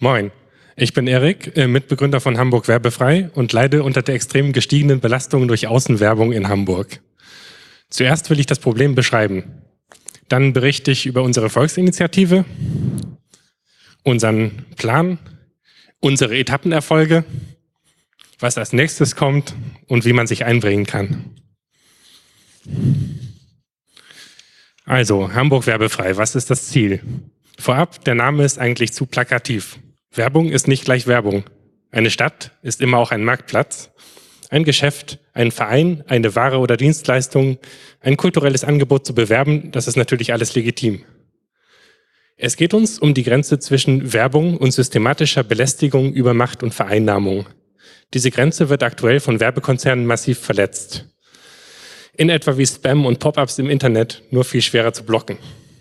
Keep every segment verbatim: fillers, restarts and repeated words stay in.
Moin, ich bin Erik, äh, Mitbegründer von Hamburg Werbefrei und leide unter der extrem gestiegenen Belastung durch Außenwerbung in Hamburg. Zuerst will ich das Problem beschreiben. Dann berichte ich über unsere Volksinitiative, unseren Plan, unsere Etappenerfolge, was als nächstes kommt und wie man sich einbringen kann. Also, Hamburg werbefrei, was ist das Ziel? Vorab, der Name ist eigentlich zu plakativ. Werbung ist nicht gleich Werbung. Eine Stadt ist immer auch ein Marktplatz, ein Geschäft, ein Verein, eine Ware oder Dienstleistung, ein kulturelles Angebot zu bewerben, das ist natürlich alles legitim. Es geht uns um die Grenze zwischen Werbung und systematischer Belästigung, Übermacht und Vereinnahmung. Diese Grenze wird aktuell von Werbekonzernen massiv verletzt. In etwa wie Spam und Pop-ups im Internet, nur viel schwerer zu blocken.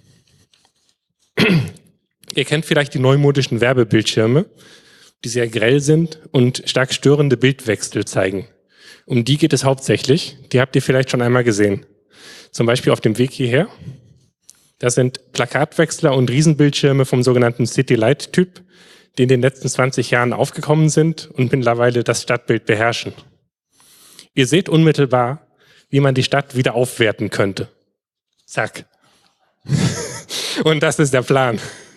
Ihr kennt vielleicht die neumodischen Werbebildschirme, die sehr grell sind und stark störende Bildwechsel zeigen. Um die geht es hauptsächlich. Die habt ihr vielleicht schon einmal gesehen. Zum Beispiel auf dem Weg hierher. Das sind Plakatwechsler und Riesenbildschirme vom sogenannten City-Light-Typ, die in den letzten zwanzig Jahren aufgekommen sind und mittlerweile das Stadtbild beherrschen. Ihr seht unmittelbar, wie man die Stadt wieder aufwerten könnte. Zack. Und das ist der Plan.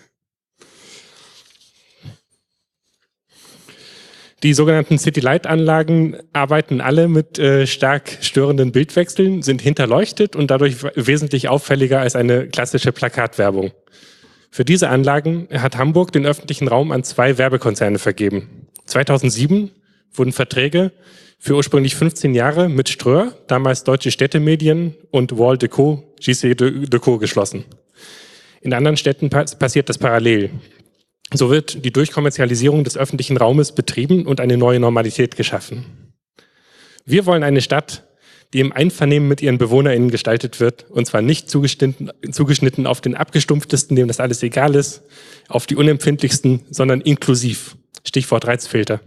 Die sogenannten City-Light-Anlagen arbeiten alle mit äh, stark störenden Bildwechseln, sind hinterleuchtet und dadurch wesentlich auffälliger als eine klassische Plakatwerbung. Für diese Anlagen hat Hamburg den öffentlichen Raum an zwei Werbekonzerne vergeben. zweitausendsieben wurden Verträge für ursprünglich fünfzehn Jahre mit Ströer, damals Deutsche Städtemedien, und Wall Deco, G C Deco geschlossen. In anderen Städten passiert das parallel. So wird die Durchkommerzialisierung des öffentlichen Raumes betrieben und eine neue Normalität geschaffen. Wir wollen eine Stadt, die im Einvernehmen mit ihren BewohnerInnen gestaltet wird, und zwar nicht zugeschnitten, zugeschnitten auf den abgestumpftesten, dem das alles egal ist, auf die unempfindlichsten, sondern inklusiv. Stichwort Reizfilter.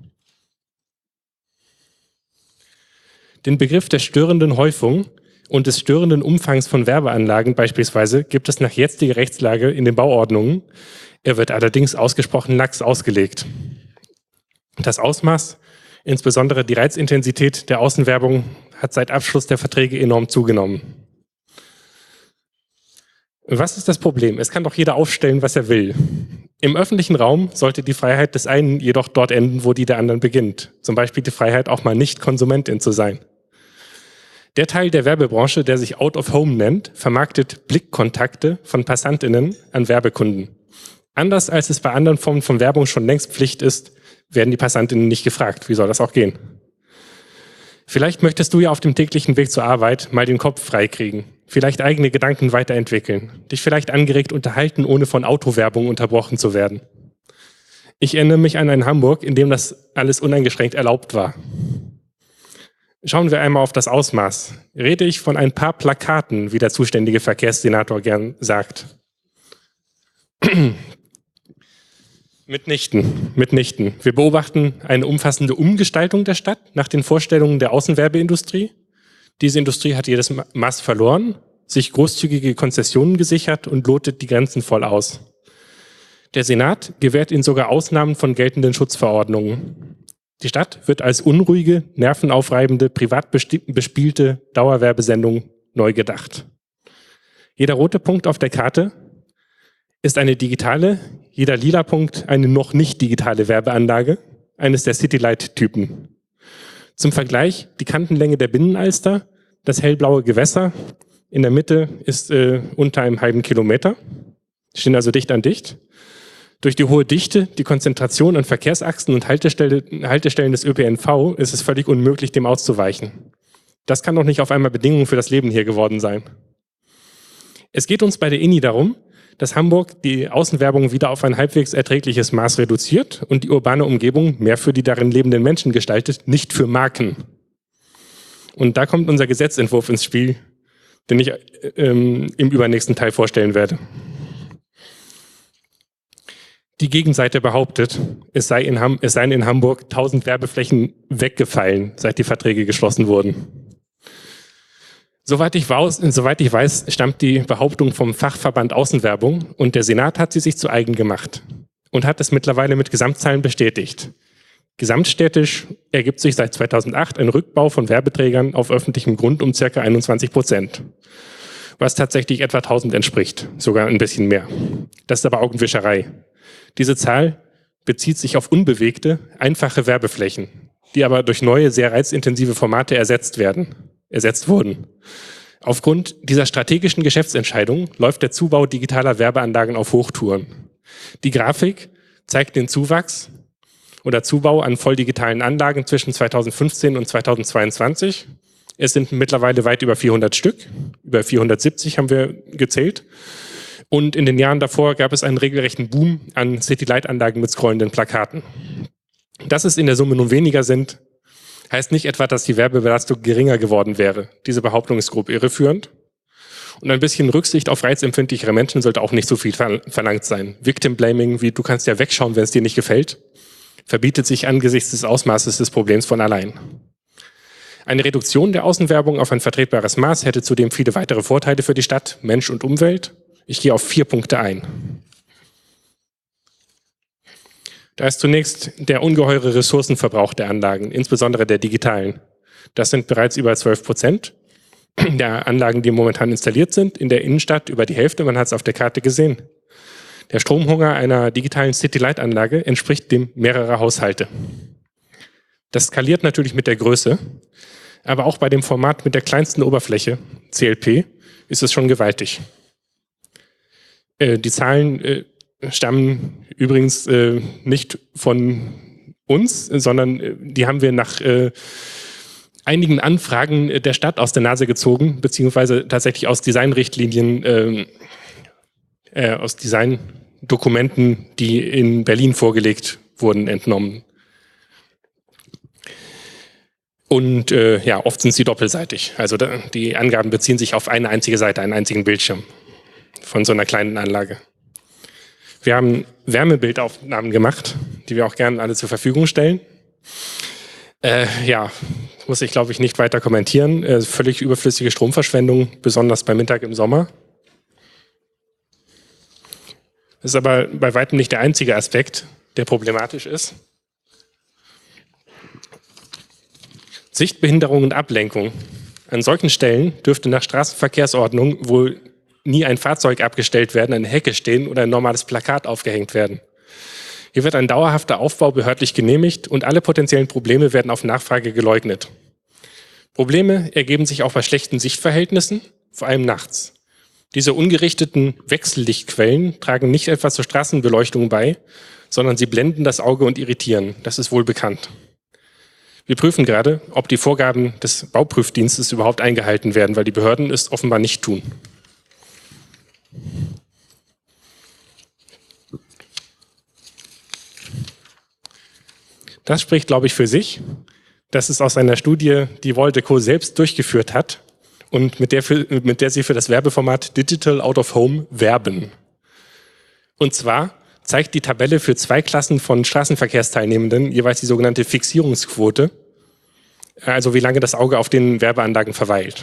Den Begriff der störenden Häufung und des störenden Umfangs von Werbeanlagen beispielsweise gibt es nach jetziger Rechtslage in den Bauordnungen. Er wird allerdings ausgesprochen lax ausgelegt. Das Ausmaß, insbesondere die Reizintensität der Außenwerbung, hat seit Abschluss der Verträge enorm zugenommen. Was ist das Problem? Es kann doch jeder aufstellen, was er will. Im öffentlichen Raum sollte die Freiheit des einen jedoch dort enden, wo die der anderen beginnt. Zum Beispiel die Freiheit, auch mal nicht Konsumentin zu sein. Der Teil der Werbebranche, der sich Out of Home nennt, vermarktet Blickkontakte von PassantInnen an Werbekunden. Anders als es bei anderen Formen von Werbung schon längst Pflicht ist, werden die PassantInnen nicht gefragt. Wie soll das auch gehen? Vielleicht möchtest du ja auf dem täglichen Weg zur Arbeit mal den Kopf freikriegen, vielleicht eigene Gedanken weiterentwickeln, dich vielleicht angeregt unterhalten, ohne von Autowerbung unterbrochen zu werden. Ich erinnere mich an ein Hamburg, in dem das alles uneingeschränkt erlaubt war. Schauen wir einmal auf das Ausmaß. Rede ich von ein paar Plakaten, wie der zuständige Verkehrssenator gern sagt. Mitnichten, mitnichten. Wir beobachten eine umfassende Umgestaltung der Stadt nach den Vorstellungen der Außenwerbeindustrie. Diese Industrie hat jedes Maß verloren, sich großzügige Konzessionen gesichert und lotet die Grenzen voll aus. Der Senat gewährt ihnen sogar Ausnahmen von geltenden Schutzverordnungen. Die Stadt wird als unruhige, nervenaufreibende, privat bespielte Dauerwerbesendung neu gedacht. Jeder rote Punkt auf der Karte ist eine digitale, jeder lila Punkt eine noch nicht digitale Werbeanlage, eines der City-Light-Typen. Zum Vergleich die Kantenlänge der Binnenalster, das hellblaue Gewässer, in der Mitte ist äh, unter einem halben Kilometer, die stehen also dicht an dicht. Durch die hohe Dichte, die Konzentration an Verkehrsachsen und Haltestelle, Haltestellen des Ö P N V ist es völlig unmöglich, dem auszuweichen. Das kann doch nicht auf einmal Bedingung für das Leben hier geworden sein. Es geht uns bei der I N I darum, dass Hamburg die Außenwerbung wieder auf ein halbwegs erträgliches Maß reduziert und die urbane Umgebung mehr für die darin lebenden Menschen gestaltet, nicht für Marken. Und da kommt unser Gesetzentwurf ins Spiel, den ich ähm, im übernächsten Teil vorstellen werde. Die Gegenseite behauptet, es, sei in Ham- es seien in Hamburg tausend Werbeflächen weggefallen, seit die Verträge geschlossen wurden. Soweit ich, weiß, soweit ich weiß, stammt die Behauptung vom Fachverband Außenwerbung und der Senat hat sie sich zu eigen gemacht. und hat es mittlerweile mit Gesamtzahlen bestätigt. Gesamtstädtisch ergibt sich seit zweitausendacht ein Rückbau von Werbeträgern auf öffentlichem Grund um ca. einundzwanzig Prozent, was tatsächlich etwa tausend entspricht, sogar ein bisschen mehr. Das ist aber Augenwischerei. Diese Zahl bezieht sich auf unbewegte, einfache Werbeflächen, die aber durch neue, sehr reizintensive Formate ersetzt werden, ersetzt wurden. Aufgrund dieser strategischen Geschäftsentscheidung läuft der Zubau digitaler Werbeanlagen auf Hochtouren. Die Grafik zeigt den Zuwachs oder Zubau an volldigitalen Anlagen zwischen zweitausendfünfzehn und zweitausendzweiundzwanzig. Es sind mittlerweile weit über vierhundert Stück, über vierhundertsiebzig haben wir gezählt. Und in den Jahren davor gab es einen regelrechten Boom an City-Light-Anlagen mit scrollenden Plakaten. Dass es in der Summe nun weniger sind, heißt nicht etwa, dass die Werbebelastung geringer geworden wäre. Diese Behauptung ist grob irreführend. Und ein bisschen Rücksicht auf reizempfindlichere Menschen sollte auch nicht so viel verlangt sein. Victim Blaming, wie du kannst ja wegschauen, wenn es dir nicht gefällt, verbietet sich angesichts des Ausmaßes des Problems von allein. Eine Reduktion der Außenwerbung auf ein vertretbares Maß hätte zudem viele weitere Vorteile für die Stadt, Mensch und Umwelt. Ich gehe auf vier Punkte ein. Da ist zunächst der ungeheure Ressourcenverbrauch der Anlagen, insbesondere der digitalen. Das sind bereits über zwölf Prozent der Anlagen, die momentan installiert sind. In der Innenstadt über die Hälfte, man hat es auf der Karte gesehen. Der Stromhunger einer digitalen City-Light-Anlage entspricht dem mehrerer Haushalte. Das skaliert natürlich mit der Größe, aber auch bei dem Format mit der kleinsten Oberfläche, C L P, ist es schon gewaltig. Äh, die Zahlen äh, stammen übrigens äh, nicht von uns, sondern äh, die haben wir nach äh, einigen Anfragen der Stadt aus der Nase gezogen, beziehungsweise tatsächlich aus Designrichtlinien, äh, äh, aus Designdokumenten, die in Berlin vorgelegt wurden, entnommen. Und äh, ja, oft sind sie doppelseitig. Also da, die Angaben beziehen sich auf eine einzige Seite, einen einzigen Bildschirm von so einer kleinen Anlage. Wir haben Wärmebildaufnahmen gemacht, die wir auch gerne alle zur Verfügung stellen. Äh, ja, muss ich glaube ich nicht weiter kommentieren. Äh, völlig überflüssige Stromverschwendung, besonders bei Mittag im Sommer. Das ist aber bei weitem nicht der einzige Aspekt, der problematisch ist. Sichtbehinderung und Ablenkung. An solchen Stellen dürfte nach Straßenverkehrsordnung wohl nie ein Fahrzeug abgestellt werden, eine Hecke stehen oder ein normales Plakat aufgehängt werden. Hier wird ein dauerhafter Aufbau behördlich genehmigt und alle potenziellen Probleme werden auf Nachfrage geleugnet. Probleme ergeben sich auch bei schlechten Sichtverhältnissen, vor allem nachts. Diese ungerichteten Wechsellichtquellen tragen nicht etwa zur Straßenbeleuchtung bei, sondern sie blenden das Auge und irritieren. Das ist wohl bekannt. Wir prüfen gerade, ob die Vorgaben des Bauprüfdienstes überhaupt eingehalten werden, weil die Behörden es offenbar nicht tun. Das spricht, glaube ich, für sich. Das ist aus einer Studie, die Voldeco selbst durchgeführt hat und mit der, für, mit der sie für das Werbeformat Digital Out of Home werben. Und zwar zeigt die Tabelle für zwei Klassen von Straßenverkehrsteilnehmenden jeweils die sogenannte Fixierungsquote, also wie lange das Auge auf den Werbeanlagen verweilt.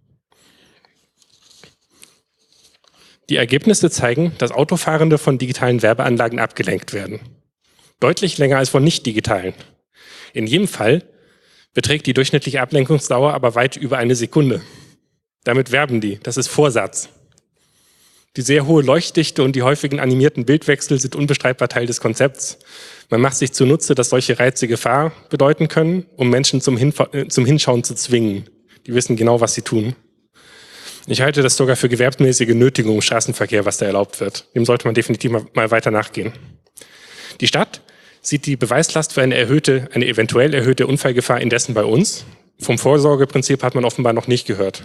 Die Ergebnisse zeigen, dass Autofahrende von digitalen Werbeanlagen abgelenkt werden. Deutlich länger als von nicht-digitalen. In jedem Fall beträgt die durchschnittliche Ablenkungsdauer aber weit über eine Sekunde. Damit werben die, das ist Vorsatz. Die sehr hohe Leuchtdichte und die häufigen animierten Bildwechsel sind unbestreitbar Teil des Konzepts. Man macht sich zunutze, dass solche Reize Gefahr bedeuten können, um Menschen zum, Hinf- zum Hinschauen zu zwingen. Die wissen genau, was sie tun. Ich halte das sogar für gewerbsmäßige Nötigung im Straßenverkehr, was da erlaubt wird. Dem sollte man definitiv mal, mal weiter nachgehen. Die Stadt sieht die Beweislast für eine erhöhte, eine eventuell erhöhte Unfallgefahr indessen bei uns. Vom Vorsorgeprinzip hat man offenbar noch nicht gehört.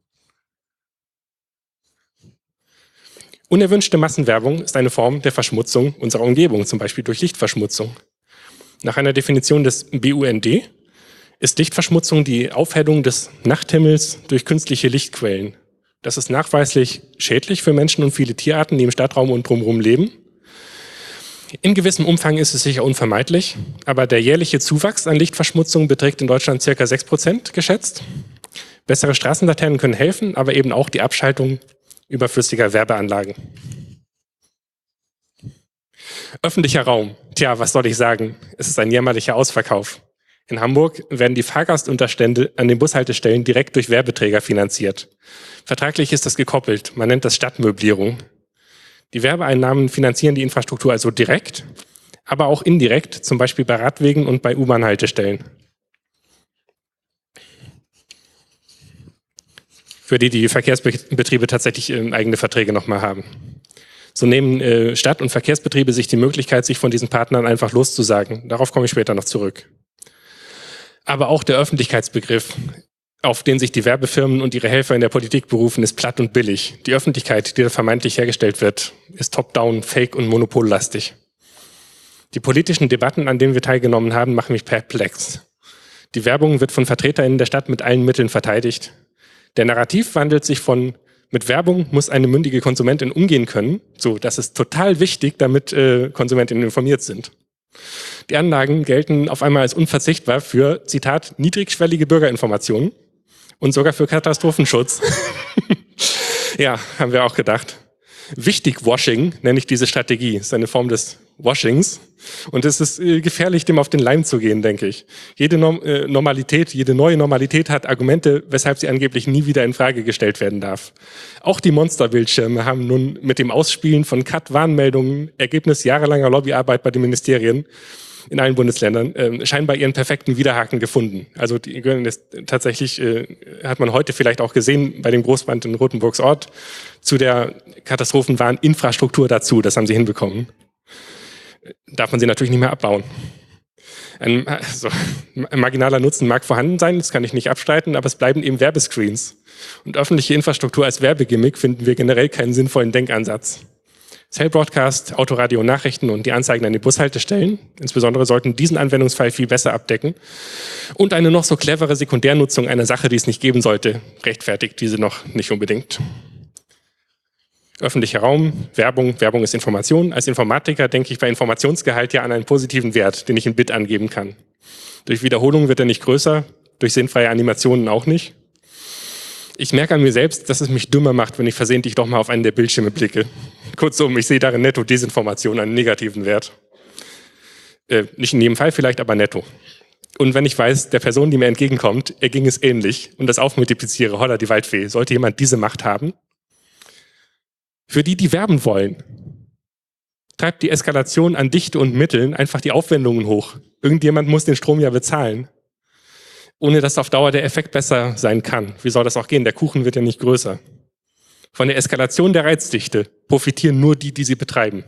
Unerwünschte Massenwerbung ist eine Form der Verschmutzung unserer Umgebung, zum Beispiel durch Lichtverschmutzung. Nach einer Definition des B U N D ist Lichtverschmutzung die Aufhellung des Nachthimmels durch künstliche Lichtquellen. Das ist nachweislich schädlich für Menschen und viele Tierarten, die im Stadtraum und drumherum leben. In gewissem Umfang ist es sicher unvermeidlich, aber der jährliche Zuwachs an Lichtverschmutzung beträgt in Deutschland ca. sechs Prozent geschätzt. Bessere Straßenlaternen können helfen, aber eben auch die Abschaltung überflüssiger Werbeanlagen. Öffentlicher Raum. Tja, was soll ich sagen? Es ist ein jämmerlicher Ausverkauf. In Hamburg werden die Fahrgastunterstände an den Bushaltestellen direkt durch Werbeträger finanziert. Vertraglich ist das gekoppelt. Man nennt das Stadtmöblierung. Die Werbeeinnahmen finanzieren die Infrastruktur also direkt, aber auch indirekt, zum Beispiel bei Radwegen und bei U-Bahn-Haltestellen. Für die die Verkehrsbetriebe tatsächlich äh, eigene Verträge nochmal haben. So nehmen äh, Stadt- und Verkehrsbetriebe sich die Möglichkeit, sich von diesen Partnern einfach loszusagen. Darauf komme ich später noch zurück. Aber auch der Öffentlichkeitsbegriff, auf den sich die Werbefirmen und ihre Helfer in der Politik berufen, ist platt und billig. Die Öffentlichkeit, die da vermeintlich hergestellt wird, ist top-down, fake und monopollastig. Die politischen Debatten, an denen wir teilgenommen haben, machen mich perplex. Die Werbung wird von VertreterInnen der Stadt mit allen Mitteln verteidigt. Der Narrativ wandelt sich von mit Werbung muss eine mündige Konsumentin umgehen können, so das ist total wichtig, damit äh, Konsumentinnen informiert sind. Die Anlagen gelten auf einmal als unverzichtbar für, Zitat, niedrigschwellige Bürgerinformationen und sogar für Katastrophenschutz. Ja, haben wir auch gedacht. Wichtig-Washing nenne ich diese Strategie. Das ist eine Form des Washings. Und es ist äh, gefährlich, dem auf den Leim zu gehen, denke ich. Jede Norm äh, Normalität, jede neue Normalität hat Argumente, weshalb sie angeblich nie wieder in Frage gestellt werden darf. Auch die Monsterbildschirme haben nun mit dem Ausspielen von Cut-Warnmeldungen, Ergebnis jahrelanger Lobbyarbeit bei den Ministerien in allen Bundesländern, äh, scheinbar ihren perfekten Widerhaken gefunden. Also die gehören jetzt tatsächlich, äh, hat man heute vielleicht auch gesehen, bei dem Großbrand in Rothenburgs Ort, zu der Katastrophenwarninfrastruktur dazu. Das haben sie hinbekommen. Darf man sie natürlich nicht mehr abbauen. Ein, also, ein marginaler Nutzen mag vorhanden sein, das kann ich nicht abstreiten, aber es bleiben eben Werbescreens. Und öffentliche Infrastruktur als Werbegimmick finden wir generell keinen sinnvollen Denkansatz. Cell Broadcast, Autoradio, Nachrichten und die Anzeigen an den Bushaltestellen, insbesondere, sollten diesen Anwendungsfall viel besser abdecken. Und eine noch so clevere Sekundärnutzung einer Sache, die es nicht geben sollte, rechtfertigt diese noch nicht unbedingt. Öffentlicher Raum, Werbung, Werbung ist Information. Als Informatiker denke ich bei Informationsgehalt ja an einen positiven Wert, den ich in Bit angeben kann. Durch Wiederholung wird er nicht größer, durch sinnfreie Animationen auch nicht. Ich merke an mir selbst, dass es mich dümmer macht, wenn ich versehentlich doch mal auf einen der Bildschirme blicke. Kurzum, ich sehe darin netto Desinformation einen negativen Wert. Äh, nicht in jedem Fall vielleicht, aber netto. Und wenn ich weiß, der Person, die mir entgegenkommt, erging es ähnlich und das aufmultipliziere, holla die Waldfee, sollte jemand diese Macht haben? Für die, die werben wollen, treibt die Eskalation an Dichte und Mitteln einfach die Aufwendungen hoch. Irgendjemand muss den Strom ja bezahlen. Ohne dass auf Dauer der Effekt besser sein kann. Wie soll das auch gehen? Der Kuchen wird ja nicht größer. Von der Eskalation der Reizdichte profitieren nur die, die sie betreiben.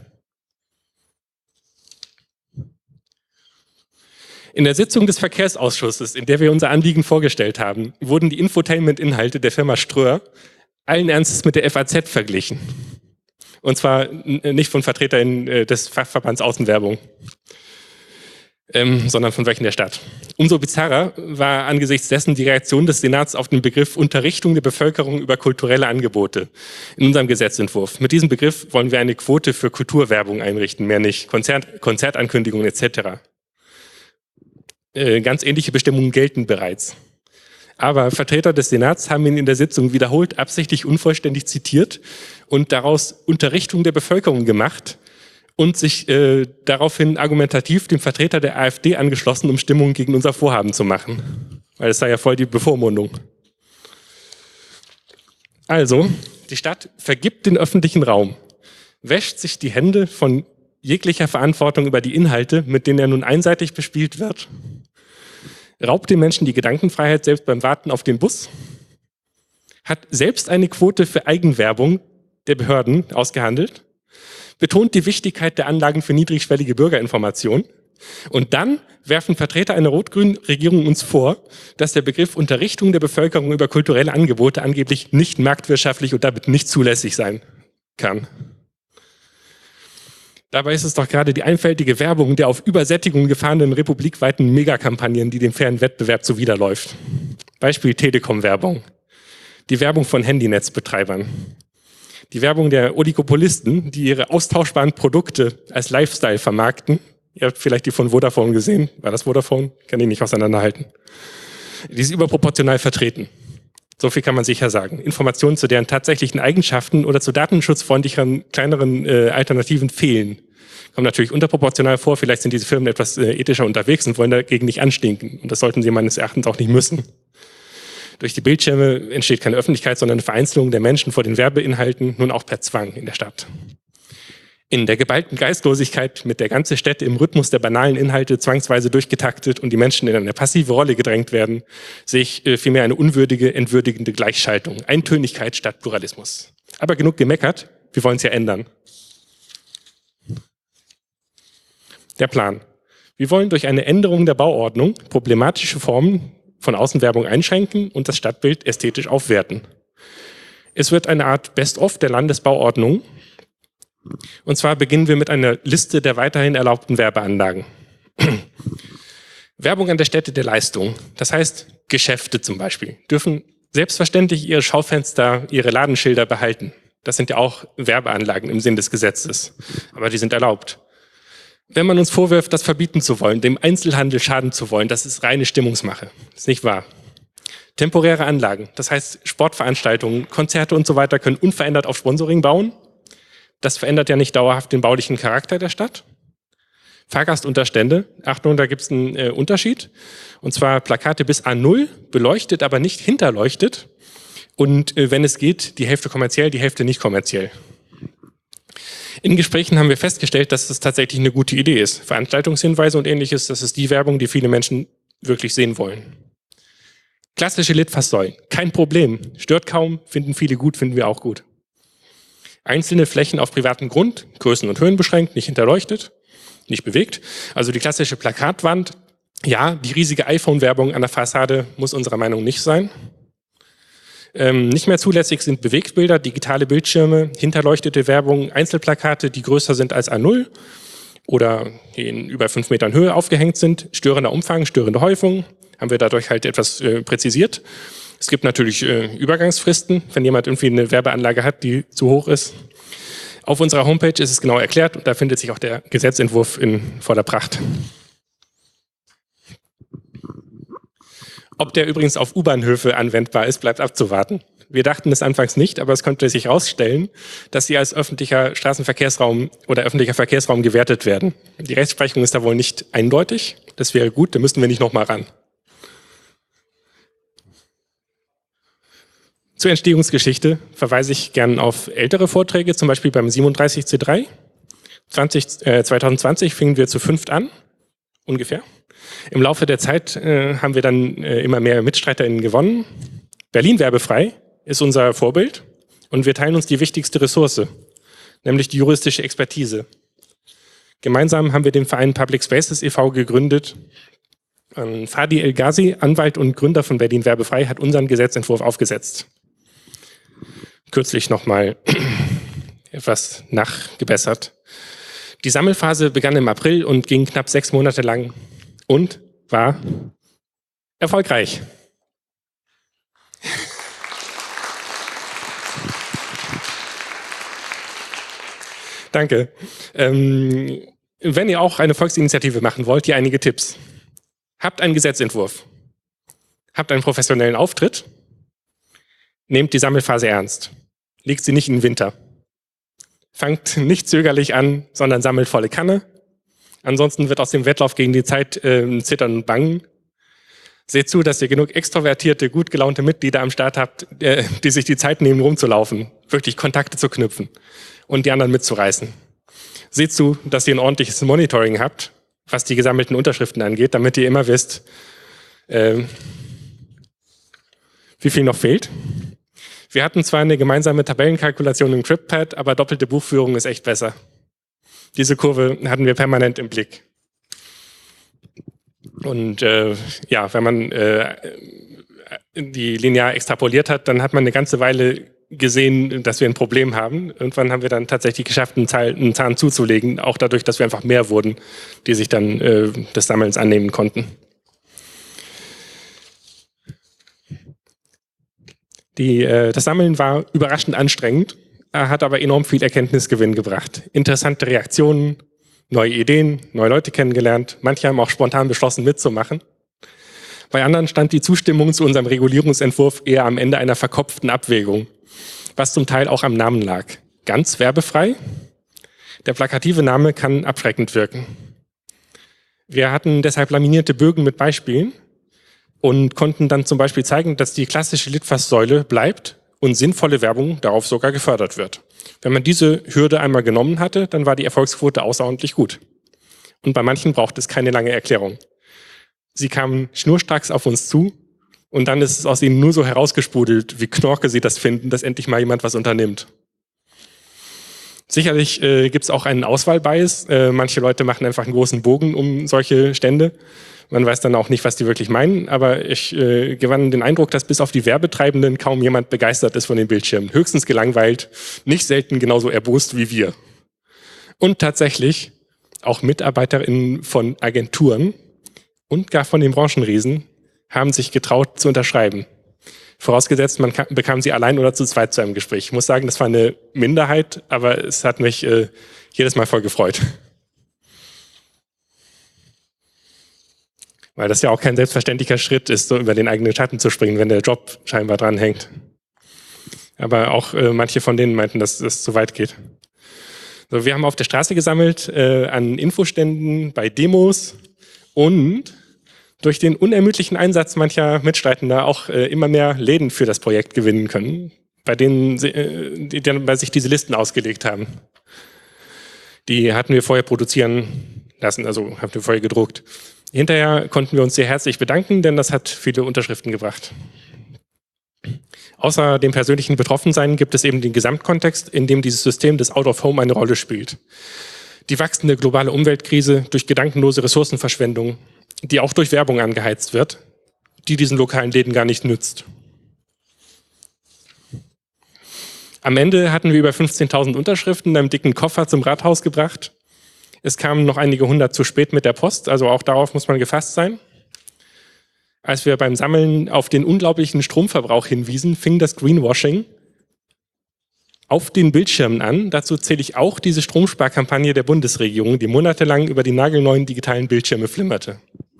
In der Sitzung des Verkehrsausschusses, in der wir unser Anliegen vorgestellt haben, wurden die Infotainment-Inhalte der Firma Ströer allen Ernstes mit der F A Z verglichen. Und zwar nicht von VertreterInnen des Fachverbands Außenwerbung, ähm, sondern von welchen der Stadt. Umso bizarrer war angesichts dessen die Reaktion des Senats auf den Begriff Unterrichtung der Bevölkerung über kulturelle Angebote in unserem Gesetzentwurf. Mit diesem Begriff wollen wir eine Quote für Kulturwerbung einrichten, mehr nicht. Konzert, Konzertankündigungen et cetera. Äh, ganz ähnliche Bestimmungen gelten bereits. Aber Vertreter des Senats haben ihn in der Sitzung wiederholt absichtlich unvollständig zitiert und daraus Unterrichtung der Bevölkerung gemacht und sich äh, daraufhin argumentativ dem Vertreter der AfD angeschlossen, um Stimmung gegen unser Vorhaben zu machen. Weil das sei ja voll die Bevormundung. Also, die Stadt vergibt den öffentlichen Raum, wäscht sich die Hände von jeglicher Verantwortung über die Inhalte, mit denen er nun einseitig bespielt wird, raubt den Menschen die Gedankenfreiheit selbst beim Warten auf den Bus, hat selbst eine Quote für Eigenwerbung der Behörden ausgehandelt, betont die Wichtigkeit der Anlagen für niedrigschwellige Bürgerinformation und dann werfen Vertreter einer rot-grünen Regierung uns vor, dass der Begriff Unterrichtung der Bevölkerung über kulturelle Angebote angeblich nicht marktwirtschaftlich und damit nicht zulässig sein kann. Dabei ist es doch gerade die einfältige Werbung der auf Übersättigung gefahrenen republikweiten Megakampagnen, die dem fairen Wettbewerb zuwiderläuft. Beispiel Telekom-Werbung. Die Werbung von Handynetzbetreibern. Die Werbung der Oligopolisten, die ihre austauschbaren Produkte als Lifestyle vermarkten. Ihr habt vielleicht die von Vodafone gesehen. War das Vodafone? Kann ich nicht auseinanderhalten. Die ist überproportional vertreten. So viel kann man sicher sagen. Informationen zu deren tatsächlichen Eigenschaften oder zu datenschutzfreundlicheren, kleineren äh, Alternativen fehlen. Kommt natürlich unterproportional vor, vielleicht sind diese Firmen etwas äh, ethischer unterwegs und wollen dagegen nicht anstinken. Und das sollten sie meines Erachtens auch nicht müssen. Durch die Bildschirme entsteht keine Öffentlichkeit, sondern eine Vereinzelung der Menschen vor den Werbeinhalten, nun auch per Zwang in der Stadt. In der geballten Geistlosigkeit, mit der ganze Städte im Rhythmus der banalen Inhalte zwangsweise durchgetaktet und die Menschen in eine passive Rolle gedrängt werden, sehe ich äh, vielmehr eine unwürdige, entwürdigende Gleichschaltung. Eintönigkeit statt Pluralismus. Aber genug gemeckert, wir wollen es ja ändern. Der Plan. Wir wollen durch eine Änderung der Bauordnung problematische Formen von Außenwerbung einschränken und das Stadtbild ästhetisch aufwerten. Es wird eine Art Best-of der Landesbauordnung. Und zwar beginnen wir mit einer Liste der weiterhin erlaubten Werbeanlagen. Werbung an der Stätte der Leistung. Das heißt, Geschäfte zum Beispiel dürfen selbstverständlich ihre Schaufenster, ihre Ladenschilder behalten. Das sind ja auch Werbeanlagen im Sinn des Gesetzes. Aber die sind erlaubt. Wenn man uns vorwirft, das verbieten zu wollen, dem Einzelhandel schaden zu wollen, das ist reine Stimmungsmache. Das ist nicht wahr. Temporäre Anlagen, das heißt Sportveranstaltungen, Konzerte und so weiter können unverändert auf Sponsoring bauen. Das verändert ja nicht dauerhaft den baulichen Charakter der Stadt. Fahrgastunterstände, Achtung, da gibt es einen äh, Unterschied. Und zwar Plakate bis A null, beleuchtet, aber nicht hinterleuchtet. Und äh, wenn es geht, die Hälfte kommerziell, die Hälfte nicht kommerziell. In Gesprächen haben wir festgestellt, dass das tatsächlich eine gute Idee ist. Veranstaltungshinweise und ähnliches, das ist die Werbung, die viele Menschen wirklich sehen wollen. Klassische Litfaßsäulen, kein Problem. Stört kaum, finden viele gut, finden wir auch gut. Einzelne Flächen auf privatem Grund, Größen und Höhen beschränkt, nicht hinterleuchtet, nicht bewegt. Also die klassische Plakatwand. Ja, die riesige iPhone-Werbung an der Fassade muss unserer Meinung nach nicht sein. Ähm, nicht mehr zulässig sind Bewegtbilder, digitale Bildschirme, hinterleuchtete Werbung, Einzelplakate, die größer sind als A null oder die in über fünf Metern Höhe aufgehängt sind. Störender Umfang, störende Häufung, haben wir dadurch halt etwas äh, präzisiert. Es gibt natürlich äh, Übergangsfristen, wenn jemand irgendwie eine Werbeanlage hat, die zu hoch ist. Auf unserer Homepage ist es genau erklärt und da findet sich auch der Gesetzentwurf in voller Pracht. Ob der übrigens auf U-Bahnhöfe anwendbar ist, bleibt abzuwarten. Wir dachten es anfangs nicht, aber es konnte sich herausstellen, dass sie als öffentlicher Straßenverkehrsraum oder öffentlicher Verkehrsraum gewertet werden. Die Rechtsprechung ist da wohl nicht eindeutig. Das wäre gut, da müssten wir nicht nochmal ran. Zur Entstehungsgeschichte verweise ich gern auf ältere Vorträge, zum Beispiel beim siebenunddreißig C drei. zwanzig, äh, zwanzig zwanzig fingen wir zu fünft an, ungefähr. Im Laufe der Zeit äh, haben wir dann äh, immer mehr MitstreiterInnen gewonnen. Berlin werbefrei ist unser Vorbild und wir teilen uns die wichtigste Ressource, nämlich die juristische Expertise. Gemeinsam haben wir den Verein Public Spaces e V gegründet. Ähm, Fadi El Ghazi, Anwalt und Gründer von Berlin werbefrei, hat unseren Gesetzentwurf aufgesetzt. Kürzlich nochmal etwas nachgebessert. Die Sammelphase begann im April und ging knapp sechs Monate lang und war erfolgreich. Danke. Ähm, wenn ihr auch eine Volksinitiative machen wollt, hier einige Tipps. Habt einen Gesetzentwurf. Habt einen professionellen Auftritt. Nehmt die Sammelphase ernst. Legt sie nicht in den Winter. Fangt nicht zögerlich an, sondern sammelt volle Kanne. Ansonsten wird aus dem Wettlauf gegen die Zeit äh, zittern und bangen. Seht zu, dass ihr genug extrovertierte, gut gelaunte Mitglieder am Start habt, äh, die sich die Zeit nehmen, rumzulaufen, wirklich Kontakte zu knüpfen und die anderen mitzureißen. Seht zu, dass ihr ein ordentliches Monitoring habt, was die gesammelten Unterschriften angeht, damit ihr immer wisst, äh, wie viel noch fehlt. Wir hatten zwar eine gemeinsame Tabellenkalkulation im CryptPad, aber doppelte Buchführung ist echt besser. Diese Kurve hatten wir permanent im Blick. Und äh, ja, wenn man äh, die linear extrapoliert hat, dann hat man eine ganze Weile gesehen, dass wir ein Problem haben. Irgendwann haben wir dann tatsächlich geschafft, einen, Teil, einen Zahn zuzulegen, auch dadurch, dass wir einfach mehr wurden, die sich dann äh, des Sammelns annehmen konnten. Die, äh, das Sammeln war überraschend anstrengend, hat aber enorm viel Erkenntnisgewinn gebracht. Interessante Reaktionen, neue Ideen, neue Leute kennengelernt. Manche haben auch spontan beschlossen, mitzumachen. Bei anderen stand die Zustimmung zu unserem Regulierungsentwurf eher am Ende einer verkopften Abwägung, was zum Teil auch am Namen lag. Ganz werbefrei, Der plakative Name kann abschreckend wirken. Wir hatten deshalb laminierte Bögen mit Beispielen und konnten dann zum Beispiel zeigen, dass die klassische Litfaßsäule bleibt und sinnvolle Werbung darauf sogar gefördert wird. Wenn man diese Hürde einmal genommen hatte, dann war die Erfolgsquote außerordentlich gut. Und bei manchen braucht es keine lange Erklärung. Sie kamen schnurstracks auf uns zu und dann ist es aus ihnen nur so herausgesprudelt, wie knorke sie das finden, dass endlich mal jemand was unternimmt. Sicherlich äh, gibt es auch einen Auswahlbias. Äh, manche Leute machen einfach einen großen Bogen um solche Stände. Man weiß dann auch nicht, was die wirklich meinen, aber ich äh, gewann den Eindruck, dass bis auf die Werbetreibenden kaum jemand begeistert ist von den Bildschirmen. Höchstens gelangweilt, nicht selten genauso erbost wie wir. Und tatsächlich auch MitarbeiterInnen von Agenturen und gar von den Branchenriesen haben sich getraut zu unterschreiben. Vorausgesetzt, man kam, bekam sie allein oder zu zweit zu einem Gespräch. Ich muss sagen, das war eine Minderheit, aber es hat mich äh, jedes Mal voll gefreut. Weil das ja auch kein selbstverständlicher Schritt ist, so über den eigenen Schatten zu springen, wenn der Job scheinbar dran hängt. Aber auch äh, manche von denen meinten, dass das zu weit geht. So, wir haben auf der Straße gesammelt, äh, an Infoständen, bei Demos und durch den unermüdlichen Einsatz mancher Mitstreitender auch äh, immer mehr Läden für das Projekt gewinnen können, bei denen sie, äh, die dann bei sich diese Listen ausgelegt haben. Die hatten wir vorher produzieren lassen, also haben wir vorher gedruckt. Hinterher konnten wir uns sehr herzlich bedanken, denn das hat viele Unterschriften gebracht. Außer dem persönlichen Betroffensein gibt es eben den Gesamtkontext, in dem dieses System des Out of Home eine Rolle spielt. Die wachsende globale Umweltkrise durch gedankenlose Ressourcenverschwendung, die auch durch Werbung angeheizt wird, die diesen lokalen Läden gar nicht nützt. Am Ende hatten wir über fünfzehntausend Unterschriften in einem dicken Koffer zum Rathaus gebracht. Es kamen noch einige hundert zu spät mit der Post, also auch darauf muss man gefasst sein. Als wir beim Sammeln auf den unglaublichen Stromverbrauch hinwiesen, fing das Greenwashing auf den Bildschirmen an. Dazu zähle ich auch diese Stromsparkampagne der Bundesregierung, die monatelang über die nagelneuen digitalen Bildschirme flimmerte.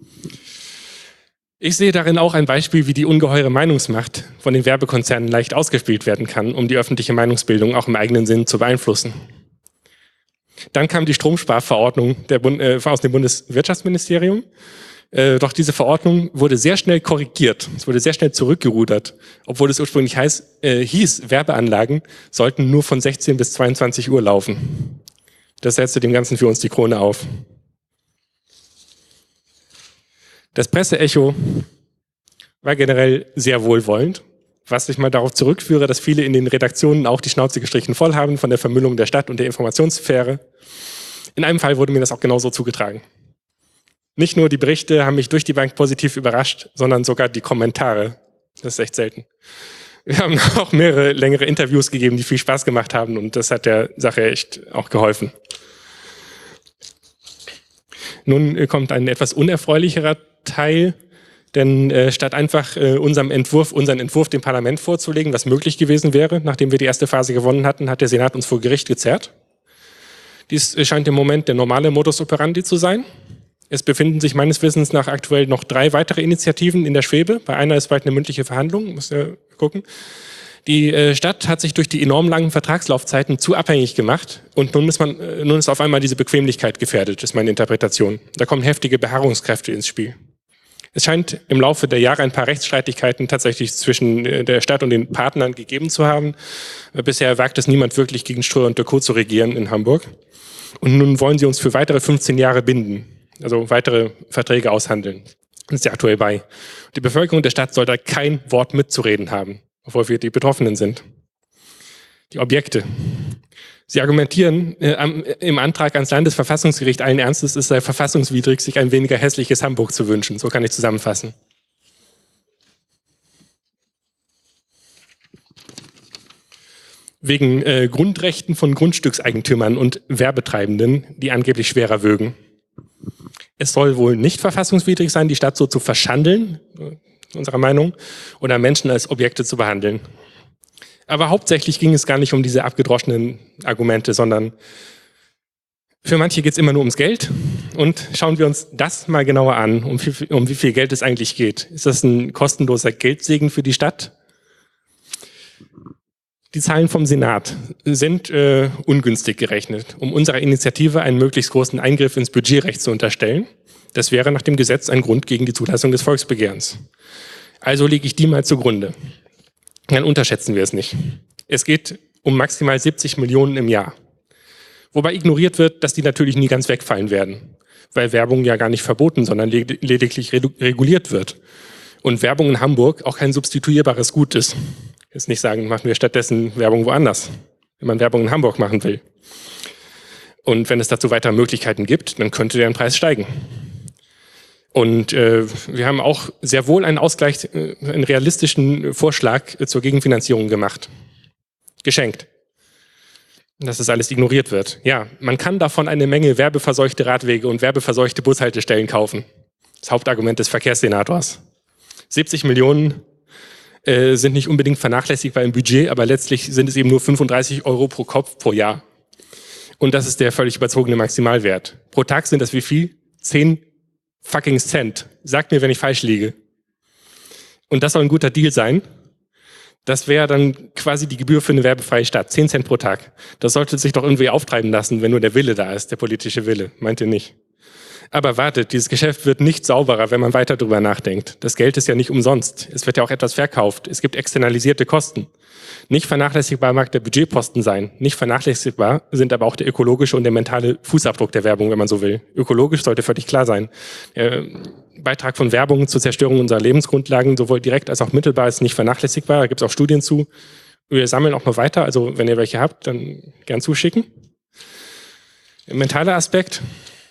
Ich sehe darin auch ein Beispiel, wie die ungeheure Meinungsmacht von den Werbekonzernen leicht ausgespielt werden kann, um die öffentliche Meinungsbildung auch im eigenen Sinn zu beeinflussen. Dann kam die Stromsparverordnung der Bund, äh, aus dem Bundeswirtschaftsministerium. Äh, doch diese Verordnung wurde sehr schnell korrigiert. Es wurde sehr schnell zurückgerudert, obwohl es ursprünglich heiß, äh, hieß, Werbeanlagen sollten nur von sechzehn bis zweiundzwanzig Uhr laufen. Das setzte dem Ganzen für uns die Krone auf. Das Presseecho war generell sehr wohlwollend, was ich mal darauf zurückführe, dass viele in den Redaktionen auch die Schnauze gestrichen voll haben von der Vermüllung der Stadt und der Informationssphäre. In einem Fall wurde mir das auch genauso zugetragen. Nicht nur die Berichte haben mich durch die Bank positiv überrascht, sondern sogar die Kommentare. Das ist echt selten. Wir haben auch mehrere längere Interviews gegeben, die viel Spaß gemacht haben und das hat der Sache echt auch geholfen. Nun kommt ein etwas unerfreulicherer Teil, denn äh, statt einfach äh, unserem Entwurf, unseren Entwurf dem Parlament vorzulegen, was möglich gewesen wäre, nachdem wir die erste Phase gewonnen hatten, hat der Senat uns vor Gericht gezerrt. Dies scheint im Moment der normale Modus operandi zu sein. Es befinden sich meines Wissens nach aktuell noch drei weitere Initiativen in der Schwebe. Bei einer ist bald eine mündliche Verhandlung, muss ja gucken. Die äh, Stadt hat sich durch die enorm langen Vertragslaufzeiten zu abhängig gemacht und nun ist, man, äh, nun ist auf einmal diese Bequemlichkeit gefährdet, ist meine Interpretation. Da kommen heftige Beharrungskräfte ins Spiel. Es scheint im Laufe der Jahre ein paar Rechtsstreitigkeiten tatsächlich zwischen äh, der Stadt und den Partnern gegeben zu haben. Äh, bisher wagt es niemand wirklich, gegen Ströer und de Co. zu regieren in Hamburg. Und nun wollen sie uns für weitere fünfzehn Jahre binden. Also weitere Verträge aushandeln. Das ist ja aktuell bei. Die Bevölkerung der Stadt soll da kein Wort mitzureden haben, obwohl wir die Betroffenen sind. Die Objekte. Sie argumentieren äh, am, im Antrag ans Landesverfassungsgericht allen Ernstes, es sei verfassungswidrig, sich ein weniger hässliches Hamburg zu wünschen. So kann ich zusammenfassen. Wegen äh, Grundrechten von Grundstückseigentümern und Werbetreibenden, die angeblich schwerer wögen. Es soll wohl nicht verfassungswidrig sein, die Stadt so zu verschandeln, unserer Meinung, oder Menschen als Objekte zu behandeln. Aber hauptsächlich ging es gar nicht um diese abgedroschenen Argumente, sondern für manche geht es immer nur ums Geld. Und schauen wir uns das mal genauer an, um, viel, um wie viel Geld es eigentlich geht. Ist das ein kostenloser Geldsegen für die Stadt? Die Zahlen vom Senat sind äh, ungünstig gerechnet, um unserer Initiative einen möglichst großen Eingriff ins Budgetrecht zu unterstellen. Das wäre nach dem Gesetz ein Grund gegen die Zulassung des Volksbegehrens. Also lege ich die mal zugrunde. Dann unterschätzen wir es nicht. Es geht um maximal siebzig Millionen im Jahr. Wobei ignoriert wird, dass die natürlich nie ganz wegfallen werden, weil Werbung ja gar nicht verboten, sondern led lediglich reguliert wird. Und Werbung in Hamburg auch kein substituierbares Gut ist. Jetzt nicht sagen, machen wir stattdessen Werbung woanders, wenn man Werbung in Hamburg machen will. Und wenn es dazu weitere Möglichkeiten gibt, dann könnte der Preis steigen. Und äh, wir haben auch sehr wohl einen Ausgleich, äh, einen realistischen Vorschlag äh, zur Gegenfinanzierung gemacht. Geschenkt. Dass das alles ignoriert wird. Ja, man kann davon eine Menge werbeverseuchte Radwege und werbeverseuchte Bushaltestellen kaufen. Das Hauptargument des Verkehrssenators. siebzig Millionen äh, sind nicht unbedingt vernachlässigbar im Budget, aber letztlich sind es eben nur fünfunddreißig Euro pro Kopf pro Jahr. Und das ist der völlig überzogene Maximalwert. Pro Tag sind das wie viel? zehn fucking Cent. Sagt mir, wenn ich falsch liege. Und das soll ein guter Deal sein. Das wäre dann quasi die Gebühr für eine werbefreie Stadt. zehn Cent pro Tag. Das sollte sich doch irgendwie auftreiben lassen, wenn nur der Wille da ist, der politische Wille. Meint ihr nicht? Aber wartet, dieses Geschäft wird nicht sauberer, wenn man weiter drüber nachdenkt. Das Geld ist ja nicht umsonst. Es wird ja auch etwas verkauft. Es gibt externalisierte Kosten. Nicht vernachlässigbar mag der Budgetposten sein. Nicht vernachlässigbar sind aber auch der ökologische und der mentale Fußabdruck der Werbung, wenn man so will. Ökologisch sollte völlig klar sein. Der Beitrag von Werbung zur Zerstörung unserer Lebensgrundlagen, sowohl direkt als auch mittelbar, ist nicht vernachlässigbar. Da gibt es auch Studien zu. Wir sammeln auch noch weiter. Also wenn ihr welche habt, dann gern zuschicken. Der mentale Aspekt.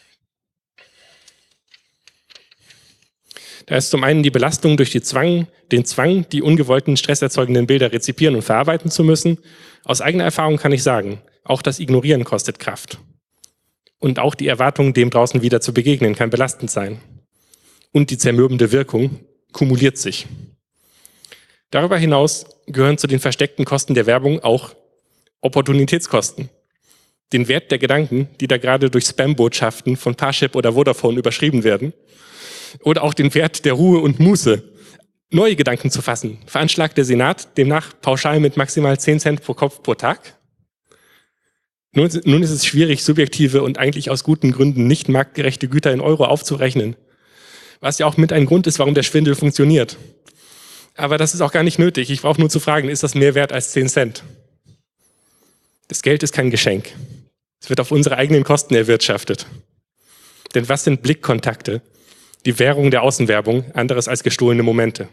Da ist zum einen die Belastung durch die Zwang, den Zwang, die ungewollten stresserzeugenden Bilder rezipieren und verarbeiten zu müssen. Aus eigener Erfahrung kann ich sagen, auch das Ignorieren kostet Kraft. Und auch die Erwartung, dem draußen wieder zu begegnen, kann belastend sein. Und die zermürbende Wirkung kumuliert sich. Darüber hinaus gehören zu den versteckten Kosten der Werbung auch Opportunitätskosten. Den Wert der Gedanken, die da gerade durch Spam-Botschaften von Parship oder Vodafone überschrieben werden. Oder auch den Wert der Ruhe und Muße, neue Gedanken zu fassen. Veranschlagt der Senat demnach pauschal mit maximal zehn Cent pro Kopf pro Tag. Nun, nun ist es schwierig, subjektive und eigentlich aus guten Gründen nicht marktgerechte Güter in Euro aufzurechnen. Was ja auch mit ein Grund ist, warum der Schwindel funktioniert. Aber das ist auch gar nicht nötig. Ich brauche nur zu fragen, ist das mehr wert als zehn Cent? Das Geld ist kein Geschenk. Es wird auf unsere eigenen Kosten erwirtschaftet. Denn was sind Blickkontakte? Die Währung der Außenwerbung, anderes als gestohlene Momente.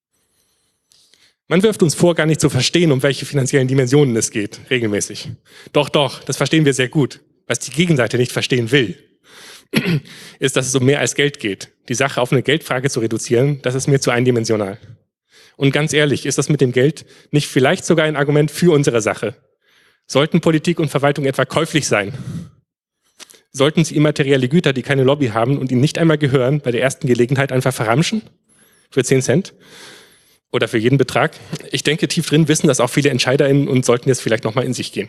Man wirft uns vor, gar nicht zu verstehen, um welche finanziellen Dimensionen es geht, regelmäßig. Doch, doch, das verstehen wir sehr gut. Was die Gegenseite nicht verstehen will, ist, dass es um mehr als Geld geht. Die Sache auf eine Geldfrage zu reduzieren, das ist mir zu eindimensional. Und ganz ehrlich, ist das mit dem Geld nicht vielleicht sogar ein Argument für unsere Sache? Sollten Politik und Verwaltung etwa käuflich sein? Sollten sie immaterielle Güter, die keine Lobby haben und ihnen nicht einmal gehören, bei der ersten Gelegenheit einfach verramschen? Für zehn Cent? Oder für jeden Betrag? Ich denke, tief drin wissen das auch viele EntscheiderInnen und sollten jetzt vielleicht nochmal in sich gehen.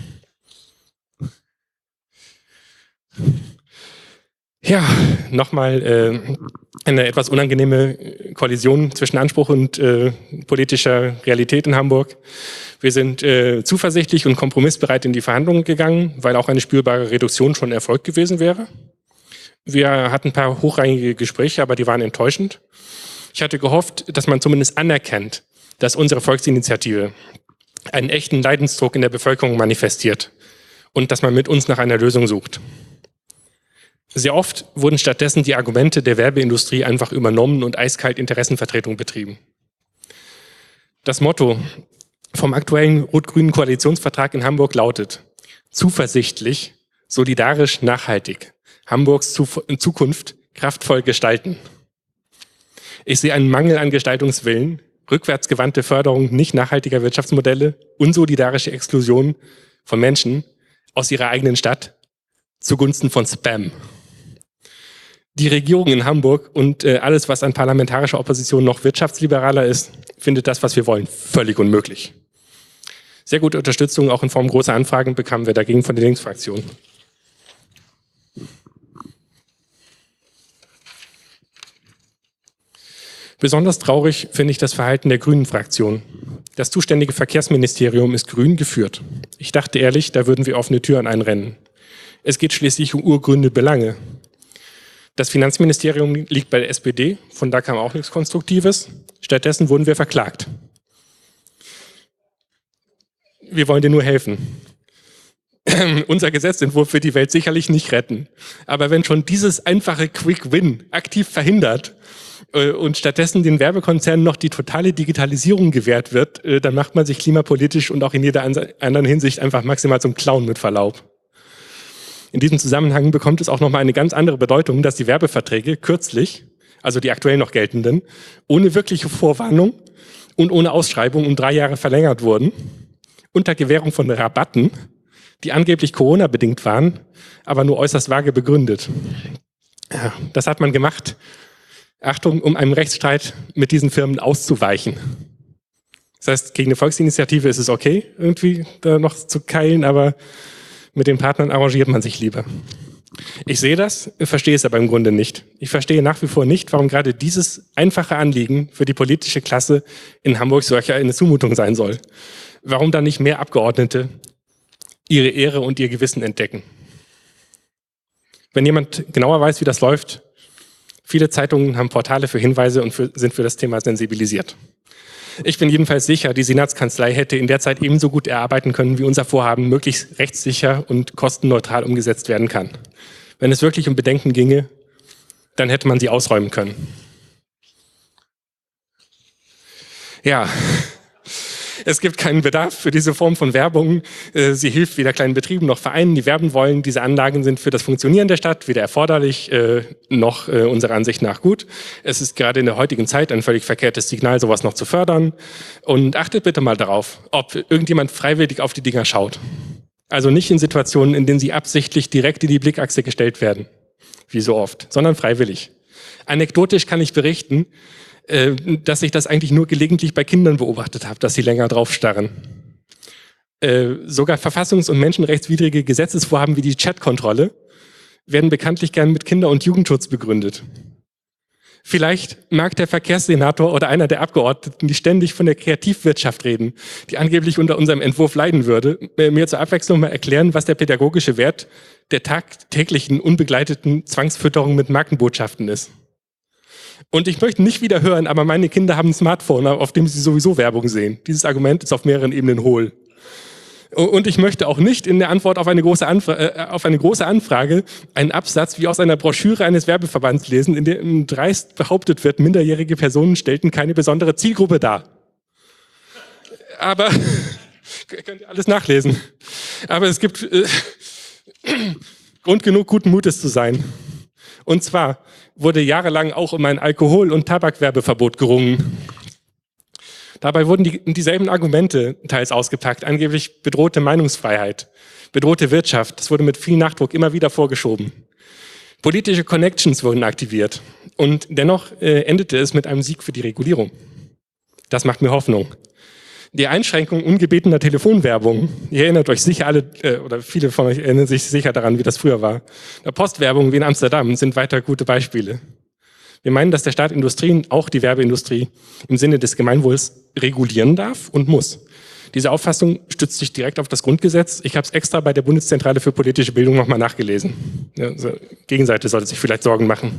Ja, nochmal äh, eine etwas unangenehme Kollision zwischen Anspruch und äh, politischer Realität in Hamburg. Wir sind äh, zuversichtlich und kompromissbereit in die Verhandlungen gegangen, weil auch eine spürbare Reduktion schon Erfolg gewesen wäre. Wir hatten ein paar hochrangige Gespräche, aber die waren enttäuschend. Ich hatte gehofft, dass man zumindest anerkennt, dass unsere Volksinitiative einen echten Leidensdruck in der Bevölkerung manifestiert und dass man mit uns nach einer Lösung sucht. Sehr oft wurden stattdessen die Argumente der Werbeindustrie einfach übernommen und eiskalt Interessenvertretung betrieben. Das Motto vom aktuellen rot-grünen Koalitionsvertrag in Hamburg lautet: zuversichtlich, solidarisch, nachhaltig. Hamburgs Zukunft kraftvoll gestalten. Ich sehe einen Mangel an Gestaltungswillen, rückwärtsgewandte Förderung nicht nachhaltiger Wirtschaftsmodelle, unsolidarische Exklusion von Menschen aus ihrer eigenen Stadt zugunsten von Spam. Die Regierung in Hamburg und äh, alles, was an parlamentarischer Opposition noch wirtschaftsliberaler ist, findet das, was wir wollen, völlig unmöglich. Sehr gute Unterstützung, auch in Form großer Anfragen, bekamen wir dagegen von der Linksfraktion. Besonders traurig finde ich das Verhalten der Grünen-Fraktion. Das zuständige Verkehrsministerium ist grün geführt. Ich dachte ehrlich, da würden wir offene Türen einrennen. Es geht schließlich um urgrüne Belange. Das Finanzministerium liegt bei der S P D, von da kam auch nichts Konstruktives. Stattdessen wurden wir verklagt. Wir wollen dir nur helfen. Unser Gesetzentwurf wird die Welt sicherlich nicht retten. Aber wenn schon dieses einfache Quick Win aktiv verhindert äh, und stattdessen den Werbekonzernen noch die totale Digitalisierung gewährt wird, äh, dann macht man sich klimapolitisch und auch in jeder anderen Hinsicht einfach maximal zum Clown mit Verlaub. In diesem Zusammenhang bekommt es auch nochmal eine ganz andere Bedeutung, dass die Werbeverträge kürzlich, also die aktuell noch geltenden, ohne wirkliche Vorwarnung und ohne Ausschreibung um drei Jahre verlängert wurden, unter Gewährung von Rabatten, die angeblich Corona-bedingt waren, aber nur äußerst vage begründet. Ja, das hat man gemacht, Achtung, um einem Rechtsstreit mit diesen Firmen auszuweichen. Das heißt, gegen eine Volksinitiative ist es okay, irgendwie da noch zu keilen, aber mit den Partnern arrangiert man sich lieber. Ich sehe das, verstehe es aber im Grunde nicht. Ich verstehe nach wie vor nicht, warum gerade dieses einfache Anliegen für die politische Klasse in Hamburg solch eine Zumutung sein soll. Warum dann nicht mehr Abgeordnete ihre Ehre und ihr Gewissen entdecken? Wenn jemand genauer weiß, wie das läuft, viele Zeitungen haben Portale für Hinweise und für, sind für das Thema sensibilisiert. Ich bin jedenfalls sicher, die Senatskanzlei hätte in der Zeit ebenso gut erarbeiten können, wie unser Vorhaben möglichst rechtssicher und kostenneutral umgesetzt werden kann. Wenn es wirklich um Bedenken ginge, dann hätte man sie ausräumen können. Ja, es gibt keinen Bedarf für diese Form von Werbung. Sie hilft weder kleinen Betrieben noch Vereinen, die werben wollen. Diese Anlagen sind für das Funktionieren der Stadt weder erforderlich noch unserer Ansicht nach gut. Es ist gerade in der heutigen Zeit ein völlig verkehrtes Signal, sowas noch zu fördern. Und achtet bitte mal darauf, ob irgendjemand freiwillig auf die Dinger schaut. Also nicht in Situationen, in denen sie absichtlich direkt in die Blickachse gestellt werden, wie so oft, sondern freiwillig. Anekdotisch kann ich berichten, dass ich das eigentlich nur gelegentlich bei Kindern beobachtet habe, dass sie länger drauf starren. Äh, sogar verfassungs- und menschenrechtswidrige Gesetzesvorhaben wie die Chatkontrolle werden bekanntlich gern mit Kinder- und Jugendschutz begründet. Vielleicht mag der Verkehrssenator oder einer der Abgeordneten, die ständig von der Kreativwirtschaft reden, die angeblich unter unserem Entwurf leiden würde, mir zur Abwechslung mal erklären, was der pädagogische Wert der tagtäglichen unbegleiteten Zwangsfütterung mit Markenbotschaften ist. Und ich möchte nicht wieder hören, aber meine Kinder haben ein Smartphone, auf dem sie sowieso Werbung sehen. Dieses Argument ist auf mehreren Ebenen hohl. Und ich möchte auch nicht in der Antwort auf eine große, Anfra äh, auf eine große Anfrage einen Absatz wie aus einer Broschüre eines Werbeverbands lesen, in dem dreist behauptet wird, minderjährige Personen stellten keine besondere Zielgruppe dar. Aber, könnt ihr alles nachlesen. Aber es gibt äh, Grund genug, guten Mutes zu sein. Und zwar wurde jahrelang auch um ein Alkohol- und Tabakwerbeverbot gerungen. Dabei wurden die, dieselben Argumente teils ausgepackt, angeblich bedrohte Meinungsfreiheit, bedrohte Wirtschaft. Das wurde mit viel Nachdruck immer wieder vorgeschoben. Politische Connections wurden aktiviert und dennoch äh, endete es mit einem Sieg für die Regulierung. Das macht mir Hoffnung. Die Einschränkung ungebetener Telefonwerbung, ihr erinnert euch sicher alle, äh, oder viele von euch erinnern sich sicher daran, wie das früher war. Der Postwerbung wie in Amsterdam sind weiter gute Beispiele. Wir meinen, dass der Staat Industrien, auch die Werbeindustrie, im Sinne des Gemeinwohls regulieren darf und muss. Diese Auffassung stützt sich direkt auf das Grundgesetz. Ich habe es extra bei der Bundeszentrale für politische Bildung nochmal nachgelesen. Ja, also Gegenseite sollte sich vielleicht Sorgen machen.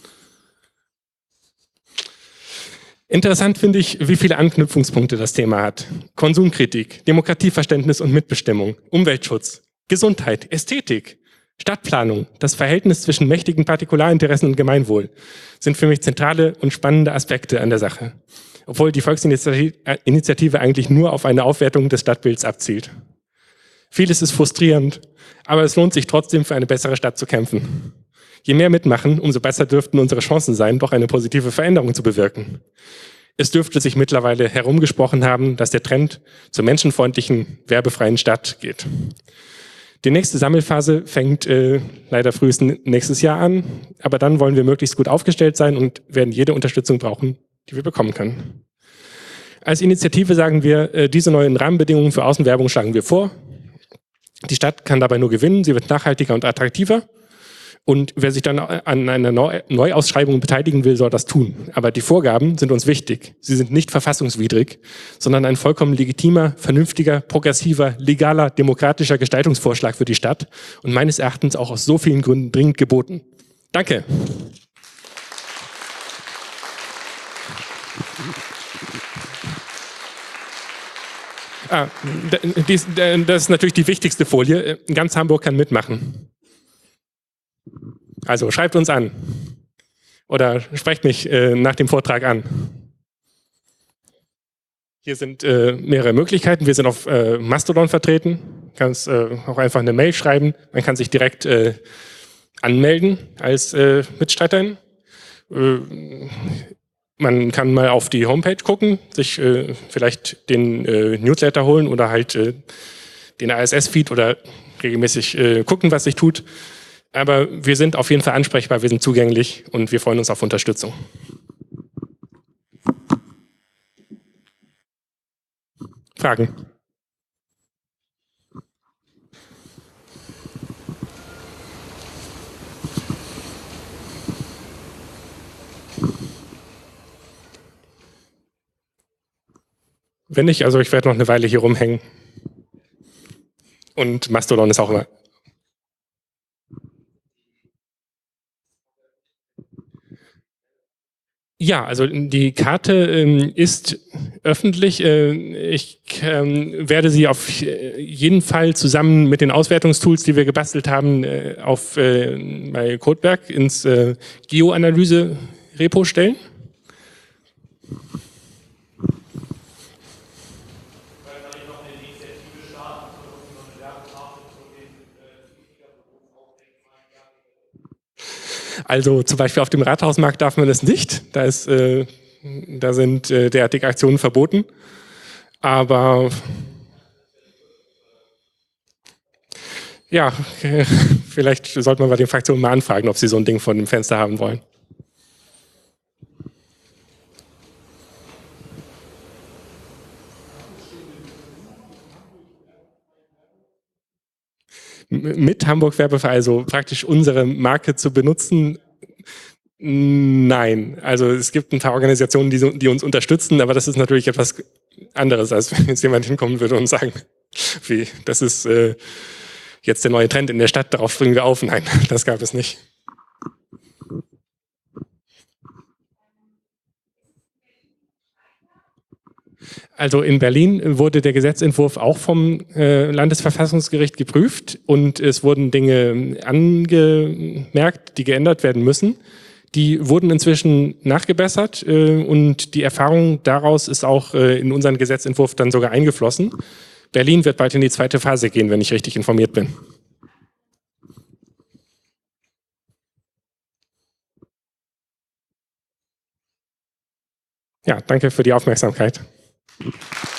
Interessant finde ich, wie viele Anknüpfungspunkte das Thema hat. Konsumkritik, Demokratieverständnis und Mitbestimmung, Umweltschutz, Gesundheit, Ästhetik, Stadtplanung, das Verhältnis zwischen mächtigen Partikularinteressen und Gemeinwohl sind für mich zentrale und spannende Aspekte an der Sache, obwohl die Volksinitiative eigentlich nur auf eine Aufwertung des Stadtbilds abzielt. Vieles ist frustrierend, aber es lohnt sich trotzdem, für eine bessere Stadt zu kämpfen. Je mehr mitmachen, umso besser dürften unsere Chancen sein, doch eine positive Veränderung zu bewirken. Es dürfte sich mittlerweile herumgesprochen haben, dass der Trend zur menschenfreundlichen, werbefreien Stadt geht. Die nächste Sammelphase fängt äh, leider frühestens nächstes Jahr an, aber dann wollen wir möglichst gut aufgestellt sein und werden jede Unterstützung brauchen, die wir bekommen können. Als Initiative sagen wir, äh, diese neuen Rahmenbedingungen für Außenwerbung schlagen wir vor. Die Stadt kann dabei nur gewinnen, sie wird nachhaltiger und attraktiver. Und wer sich dann an einer Neuausschreibung beteiligen will, soll das tun. Aber die Vorgaben sind uns wichtig. Sie sind nicht verfassungswidrig, sondern ein vollkommen legitimer, vernünftiger, progressiver, legaler, demokratischer Gestaltungsvorschlag für die Stadt und meines Erachtens auch aus so vielen Gründen dringend geboten. Danke. Ah, dies, das ist natürlich die wichtigste Folie. Ganz Hamburg kann mitmachen. Also schreibt uns an oder sprecht mich äh, nach dem Vortrag an. Hier sind äh, mehrere Möglichkeiten. Wir sind auf äh, Mastodon vertreten. Man kann es äh, auch einfach eine Mail schreiben. Man kann sich direkt äh, anmelden als äh, Mitstreiterin. Äh, man kann mal auf die Homepage gucken, sich äh, vielleicht den äh, Newsletter holen oder halt äh, den R S S-Feed oder regelmäßig äh, gucken, was sich tut. Aber wir sind auf jeden Fall ansprechbar, wir sind zugänglich und wir freuen uns auf Unterstützung. Fragen? Wenn nicht, also ich werde noch eine Weile hier rumhängen. Und Mastodon ist auch immer. Ja, also die Karte ähm, ist öffentlich. Äh, ich ähm, werde sie auf jeden Fall zusammen mit den Auswertungstools, die wir gebastelt haben, äh, auf äh, bei Codeberg ins äh, Geoanalyse-Repo stellen. Also zum Beispiel auf dem Rathausmarkt darf man das nicht. Da, ist, äh, da sind äh, derartige Aktionen verboten. Aber ja, vielleicht sollte man bei den Fraktionen mal anfragen, ob sie so ein Ding vor dem Fenster haben wollen. Mit Hamburg Werbefrei, also praktisch unsere Marke zu benutzen? Nein. Also es gibt ein paar Organisationen, die, die uns unterstützen, aber das ist natürlich etwas anderes, als wenn jetzt jemand hinkommen würde und sagen, wie, das ist äh, jetzt der neue Trend in der Stadt, darauf springen wir auf. Nein, das gab es nicht. Also in Berlin wurde der Gesetzentwurf auch vom äh, Landesverfassungsgericht geprüft und es wurden Dinge angemerkt, die geändert werden müssen. Die wurden inzwischen nachgebessert äh, und die Erfahrung daraus ist auch äh, in unseren Gesetzentwurf dann sogar eingeflossen. Berlin wird bald in die zweite Phase gehen, wenn ich richtig informiert bin. Ja, danke für die Aufmerksamkeit.